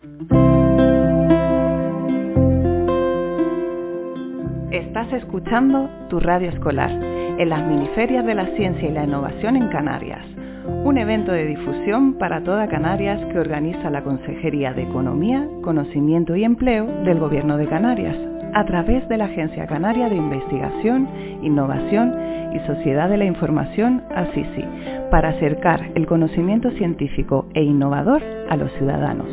Estás escuchando Tu Radio Escolar, en las miniferias de la ciencia y la innovación en Canarias, un evento de difusión para toda Canarias que organiza la Consejería de Economía, Conocimiento y Empleo del Gobierno de Canarias, a través de la Agencia Canaria de Investigación, Innovación y Sociedad de la Información, ACICI, para acercar el conocimiento científico e innovador a los ciudadanos.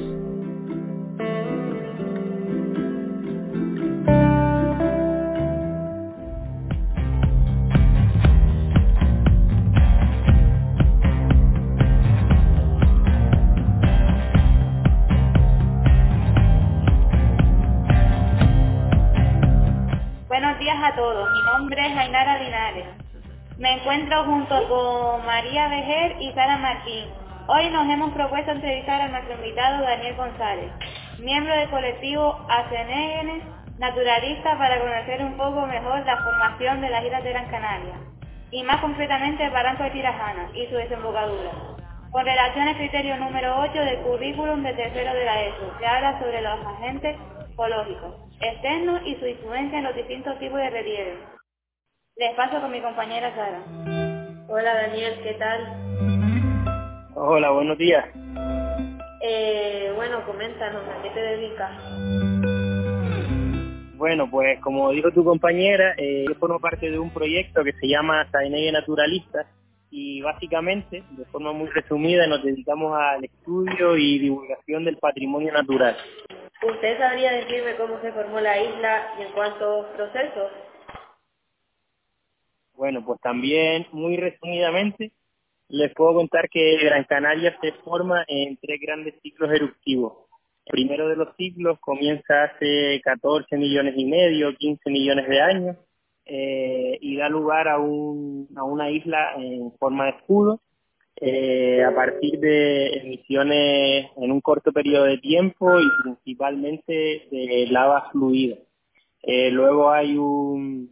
Buenos días a todos, mi nombre es Ainara Linares. Me encuentro junto con María Vejer y Sara Martín. Hoy nos hemos propuesto entrevistar a nuestro invitado Daniel González, miembro del colectivo ACNN Naturalista, para conocer un poco mejor la formación de las islas de Gran Canaria, y más concretamente el Barranco de Tirajana y su desembocadura. Con relación al criterio número 8 del currículum de tercero de la ESO, se habla sobre los agentes geológicos externos y su influencia en los distintos tipos de relieve. Les paso con mi compañera Sara. Hola Daniel, ¿qué tal? Hola, buenos días. Bueno, coméntanos, ¿a qué te dedicas? Bueno, pues como dijo tu compañera, yo formo parte de un proyecto que se llama ACNN Naturalista y básicamente, de forma muy resumida, nos dedicamos al estudio y divulgación del patrimonio natural. ¿Usted sabría decirme cómo se formó la isla y en cuántos procesos? Bueno, pues también, muy resumidamente, les puedo contar que Gran Canaria se forma en 3 grandes ciclos eruptivos. El primero de los ciclos comienza hace 14 millones y medio, 15 millones de años, y da lugar a una isla en forma de escudo, a partir de emisiones en un corto periodo de tiempo y principalmente de lava fluida. Luego hay un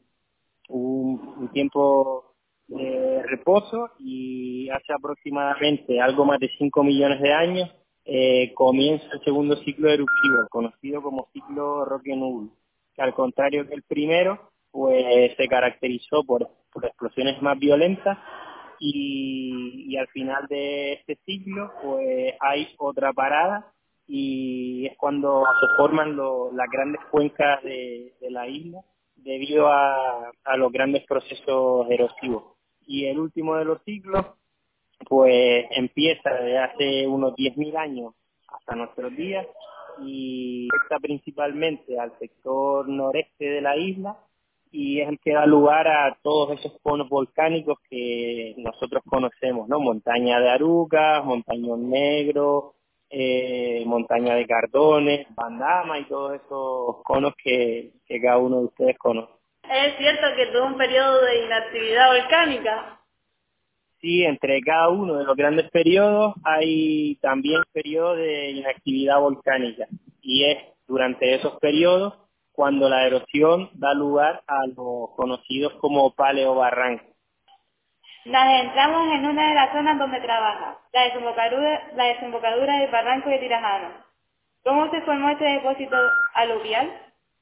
tiempo de reposo y hace aproximadamente algo más de 5 millones de años comienza el segundo ciclo eruptivo, conocido como ciclo Roque-Null, que al contrario que el primero, pues se caracterizó por explosiones más violentas y al final de este ciclo pues hay otra parada y es cuando se forman las grandes cuencas de la isla debido a los grandes procesos erosivos. Y el último de los ciclos pues empieza desde hace unos 10.000 años hasta nuestros días y afecta principalmente al sector noreste de la isla y es el que da lugar a todos esos conos volcánicos que nosotros conocemos, ¿no? Montaña de Arucas, Montañón Negro, Montaña de Cardones, Bandama y todos esos conos que cada uno de ustedes conoce. ¿Es cierto que tuvo un periodo de inactividad volcánica? Sí, entre cada uno de los grandes periodos hay también periodos de inactividad volcánica y es durante esos periodos cuando la erosión da lugar a los conocidos como paleobarrancos. Nos entramos en una de las zonas donde trabaja, la desembocadura del Barranco de Tirajana. ¿Cómo se formó este depósito aluvial?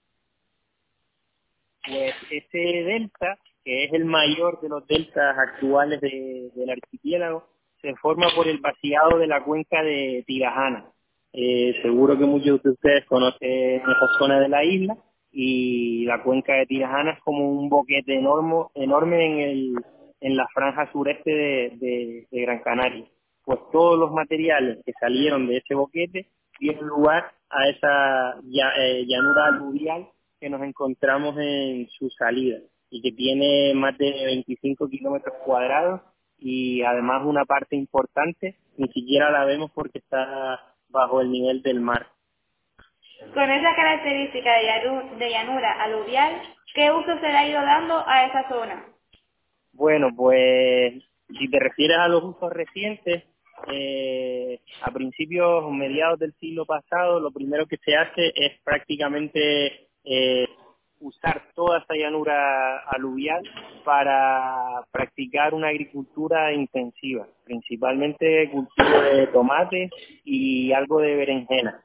Pues ese delta, que es el mayor de los deltas actuales del archipiélago, se forma por el vaciado de la cuenca de Tirajana. Seguro que muchos de ustedes conocen esa zona de la isla y la cuenca de Tirajana es como un boquete enorme en la franja sureste de Gran Canaria. Pues todos los materiales que salieron de ese boquete dieron lugar a esa llanura aluvial que nos encontramos en su salida y que tiene más de 25 kilómetros cuadrados y además una parte importante ni siquiera la vemos porque está bajo el nivel del mar. Con esa característica de llanura aluvial, ¿qué uso se le ha ido dando a esa zona? Bueno, pues si te refieres a los usos recientes, a principios o mediados del siglo pasado, lo primero que se hace es prácticamente usar toda esa llanura aluvial para practicar una agricultura intensiva, principalmente cultivo de tomate y algo de berenjena.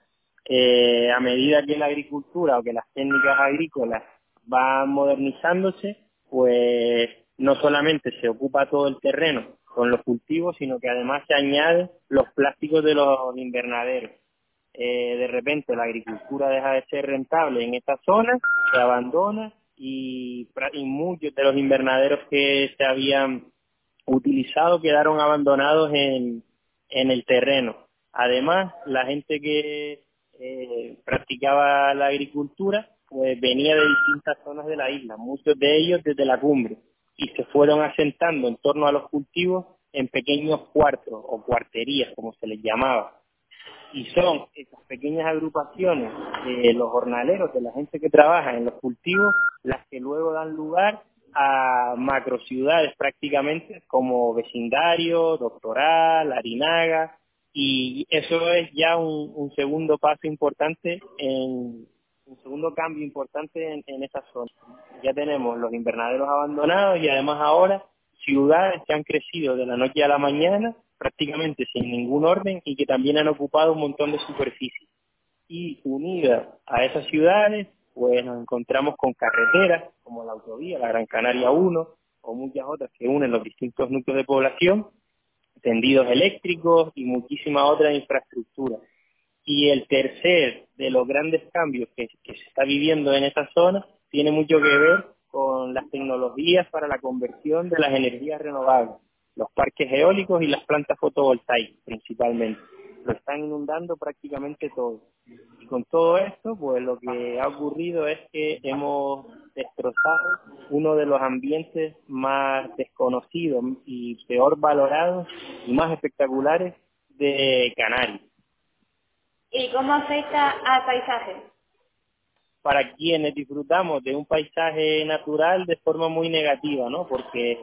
A medida que la agricultura o que las técnicas agrícolas van modernizándose, pues no solamente se ocupa todo el terreno con los cultivos, sino que además se añaden los plásticos de los invernaderos. De repente la agricultura deja de ser rentable en esta zona, se abandona y muchos de los invernaderos que se habían utilizado quedaron abandonados en el terreno. Además, la gente que practicaba la agricultura pues venía de distintas zonas de la isla, muchos de ellos desde la cumbre, y se fueron asentando en torno a los cultivos en pequeños cuartos o cuarterías, como se les llamaba. Y son esas pequeñas agrupaciones de los jornaleros, de la gente que trabaja en los cultivos, las que luego dan lugar a macrociudades prácticamente, como Vecindario, Doctoral, Larinaga, y eso es ya un segundo paso importante, un segundo cambio importante en esa zona. Ya tenemos los invernaderos abandonados y además ahora ciudades que han crecido de la noche a la mañana prácticamente sin ningún orden y que también han ocupado un montón de superficie. Y unidas a esas ciudades, pues nos encontramos con carreteras como la autovía, la Gran Canaria 1 o muchas otras que unen los distintos núcleos de población, tendidos eléctricos y muchísima otra infraestructura. Y el tercer de los grandes cambios que se está viviendo en esa zona tiene mucho que ver con las tecnologías para la conversión de las energías renovables, los parques eólicos y las plantas fotovoltaicas principalmente. Lo están inundando prácticamente todo. Y con todo esto, pues lo que ha ocurrido es que hemos destrozado uno de los ambientes más desconocidos y peor valorados y más espectaculares de Canarias. ¿Y cómo afecta al paisaje? Para quienes disfrutamos de un paisaje natural de forma muy negativa, ¿no? Porque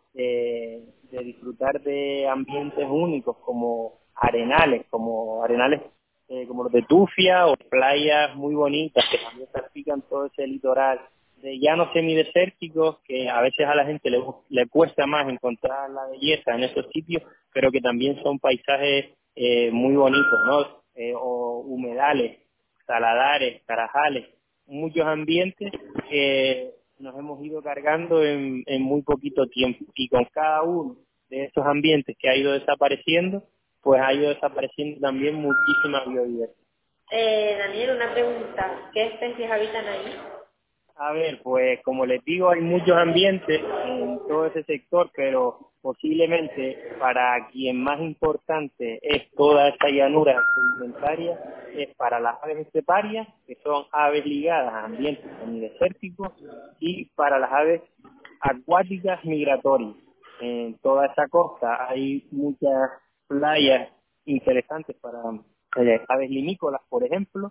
de disfrutar de ambientes únicos como arenales como los de Tufia o playas muy bonitas que también salpican todo ese litoral de llanos semidesérticos que a veces a la gente le cuesta más encontrar la belleza en esos sitios, pero que también son paisajes muy bonitos, ¿no? O humedales, saladares, tarajales, muchos ambientes que nos hemos ido cargando en muy poquito tiempo, y con cada uno de esos ambientes que ha ido desapareciendo, pues ha ido desapareciendo también muchísima biodiversidad. Daniel, una pregunta. ¿Qué especies habitan ahí? A ver, pues como les digo, hay muchos ambientes en todo ese sector, pero posiblemente para quien más importante es toda esta llanura sedimentaria es para las aves esteparias, que son aves ligadas a ambientes semidesérticos, y para las aves acuáticas migratorias. En toda esa costa hay muchas playas interesantes para aves limícolas, por ejemplo,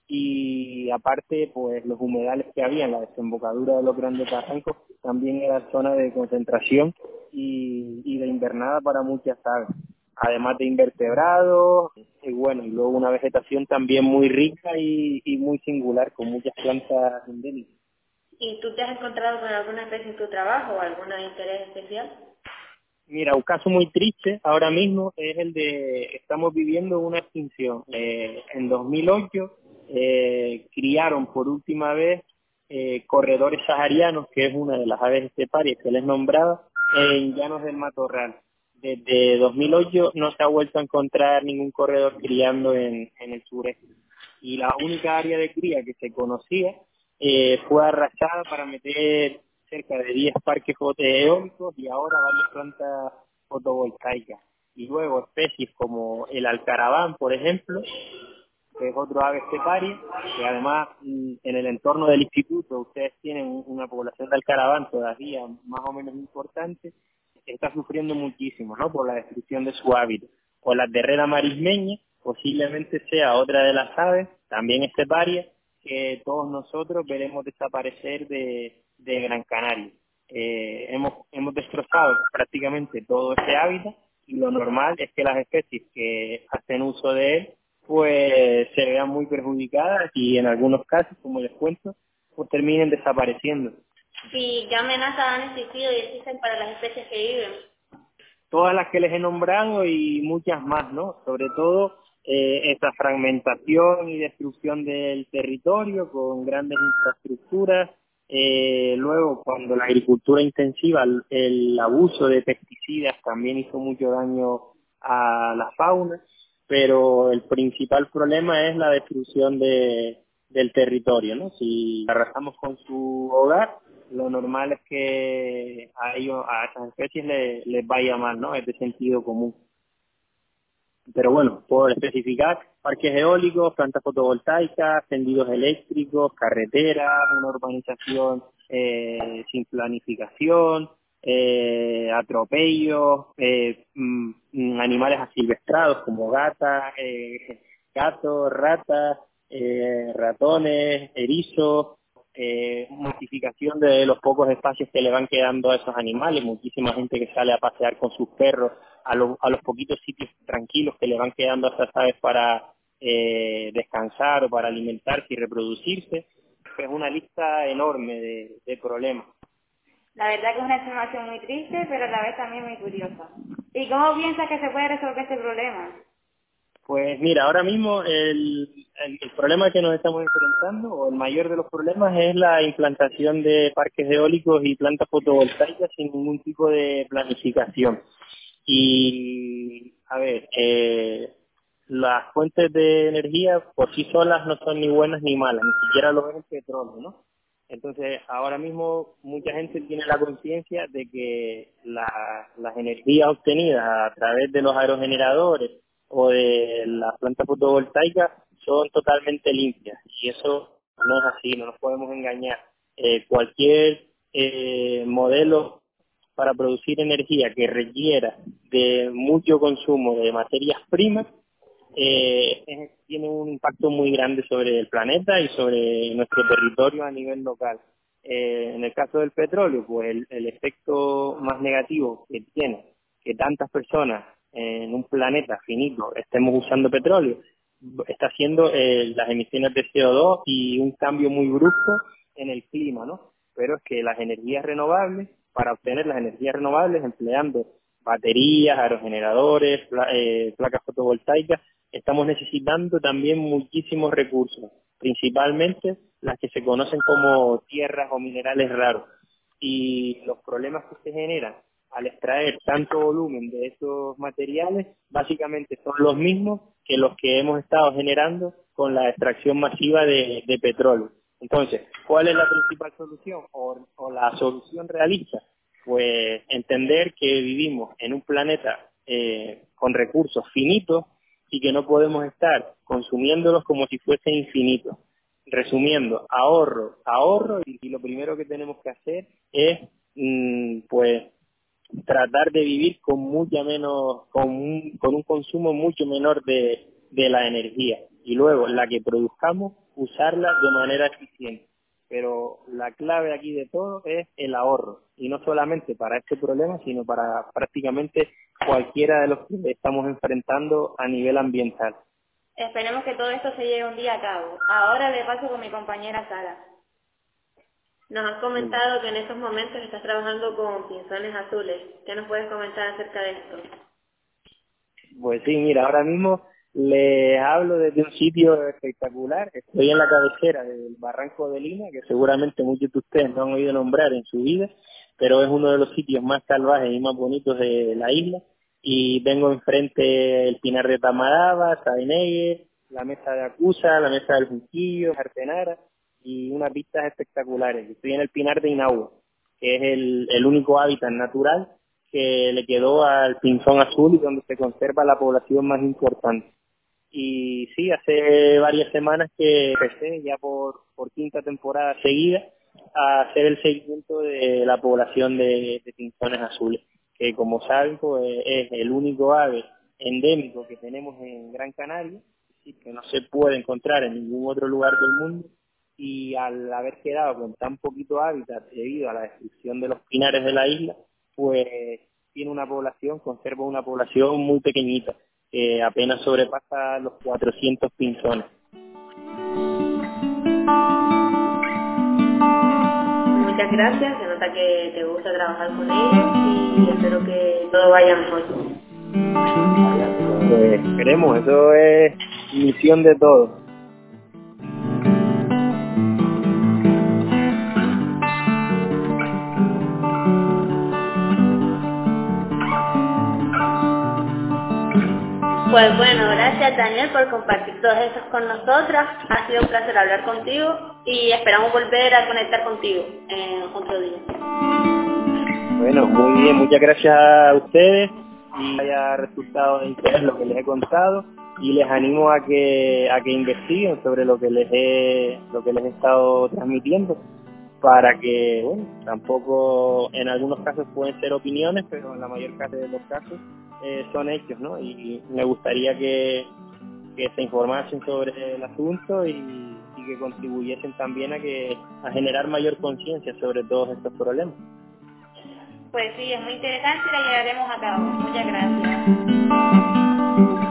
y aparte pues los humedales que había en la desembocadura de los grandes barrancos también era zona de concentración y de invernada para muchas aves, además de invertebrados, y bueno, y luego una vegetación también muy rica y muy singular, con muchas plantas endémicas. ¿Y tú te has encontrado con alguna especie en tu trabajo o algún interés especial? Mira, un caso muy triste ahora mismo es el de, estamos viviendo una extinción. En 2008 criaron por última vez corredores saharianos, que es una de las aves esteparias que les nombraba, en llanos del matorral. Desde 2008 no se ha vuelto a encontrar ningún corredor criando en el sureste. Y la única área de cría que se conocía fue arrasada para meter cerca de 10 parques eólicos y ahora varias plantas fotovoltaicas. Y luego especies como el alcaraván, por ejemplo, que es otro ave esteparia, que además en el entorno del instituto ustedes tienen una población de alcaraván todavía más o menos importante, está sufriendo muchísimo, ¿no?, por la destrucción de su hábitat. O la terrera marismeña posiblemente sea otra de las aves, también esteparia, que todos nosotros veremos desaparecer de Gran Canaria. Hemos destrozado prácticamente todo ese hábitat, y lo normal es que las especies que hacen uso de él pues se vean muy perjudicadas y en algunos casos, como les cuento, pues terminen desapareciendo. ¿Y qué amenazas han existido y existen para las especies que viven? Todas las que les he nombrado y muchas más, ¿no? Sobre todo esa fragmentación y destrucción del territorio con grandes infraestructuras. Luego, cuando la agricultura intensiva, el abuso de pesticidas también hizo mucho daño a la fauna, pero el principal problema es la destrucción del territorio, ¿no? Si arrasamos con su hogar, lo normal es que a esas especies les vaya mal, ¿no? Es de sentido común. Pero bueno, por especificar, parques eólicos, plantas fotovoltaicas, tendidos eléctricos, carreteras, una urbanización sin planificación, atropellos, animales asilvestrados como gatos, ratas, ratones, erizos, masificación de los pocos espacios que le van quedando a esos animales, muchísima gente que sale a pasear con sus perros a los poquitos sitios tranquilos que le van quedando a estas aves para descansar o para alimentarse y reproducirse. Es una lista enorme de problemas. La verdad que es una información muy triste, pero a la vez también muy curiosa. ¿Y cómo piensas que se puede resolver este problema? Pues mira, ahora mismo el problema que nos estamos enfrentando, o el mayor de los problemas, es la implantación de parques eólicos y plantas fotovoltaicas sin ningún tipo de planificación. Y, a ver, las fuentes de energía por sí solas no son ni buenas ni malas, ni siquiera lo es el petróleo, ¿no? Entonces, ahora mismo mucha gente tiene la conciencia de que las energías obtenidas a través de los aerogeneradores o de las plantas fotovoltaicas son totalmente limpias, y eso no es así, no nos podemos engañar. Cualquier modelo para producir energía que requiera de mucho consumo de materias primas tiene un impacto muy grande sobre el planeta y sobre nuestro territorio a nivel local. En el caso del petróleo, pues el efecto más negativo que tiene que tantas personas en un planeta finito estemos usando petróleo está siendo las emisiones de CO2 y un cambio muy brusco en el clima, ¿no? Pero es que las energías renovables, para obtener las energías renovables empleando baterías, aerogeneradores, placas fotovoltaicas, estamos necesitando también muchísimos recursos, principalmente las que se conocen como tierras o minerales raros. Y los problemas que se generan al extraer tanto volumen de esos materiales, básicamente son los mismos que los que hemos estado generando con la extracción masiva de petróleo. Entonces, ¿cuál es la principal solución o la solución realista? Pues entender que vivimos en un planeta con recursos finitos y que no podemos estar consumiéndolos como si fuesen infinitos. Resumiendo, ahorro, y lo primero que tenemos que hacer es pues tratar de vivir con mucha menos, con un consumo mucho menor de la energía, y luego la que produzcamos usarla de manera eficiente. Pero la clave aquí de todo es el ahorro, y no solamente para este problema, sino para prácticamente cualquiera de los que estamos enfrentando a nivel ambiental. Esperemos que todo esto se lleve un día a cabo. Ahora le paso con mi compañera Sara. Nos has comentado que en estos momentos estás trabajando con pinzones azules. ¿Qué nos puedes comentar acerca de esto? Pues sí, mira, ahora mismo les hablo desde un sitio espectacular. Estoy en la cabecera del Barranco de Lima, que seguramente muchos de ustedes no han oído nombrar en su vida, pero es uno de los sitios más salvajes y más bonitos de la isla. Y tengo enfrente el Pinar de Tamaraba, Sabinegue, la Mesa de Acusa, la Mesa del Junquillo, Artenara, y unas vistas espectaculares. Estoy en el Pinar de Inagua, que es el único hábitat natural que le quedó al pinzón azul y donde se conserva la población más importante. Y sí, hace varias semanas que empecé ya por quinta temporada seguida a hacer el seguimiento de la población de pinzones azules, que como saben pues es el único ave endémico que tenemos en Gran Canaria, y que no se puede encontrar en ningún otro lugar del mundo, y al haber quedado con tan poquito hábitat debido a la destrucción de los pinares de la isla, pues conserva una población muy pequeñita, que apenas sobrepasa los 400 pinzones. Muchas gracias, se nota que te gusta trabajar con ellos y espero que todo vaya mejor. Pues queremos, eso es misión de todos. Pues bueno, gracias Daniel por compartir todos esos con nosotras. Ha sido un placer hablar contigo y esperamos volver a conectar contigo en otro día. Bueno, muy bien, muchas gracias a ustedes y haya resultado de interés lo que les he contado y les animo a que investiguen sobre lo que les he estado transmitiendo para que, bueno, tampoco en algunos casos pueden ser opiniones, pero en la mayor parte de los casos son hechos, ¿no? Y me gustaría que se informasen sobre el asunto y que contribuyesen también a generar mayor conciencia sobre todos estos problemas. Pues sí, es muy interesante y la llevaremos a cabo. Muchas gracias.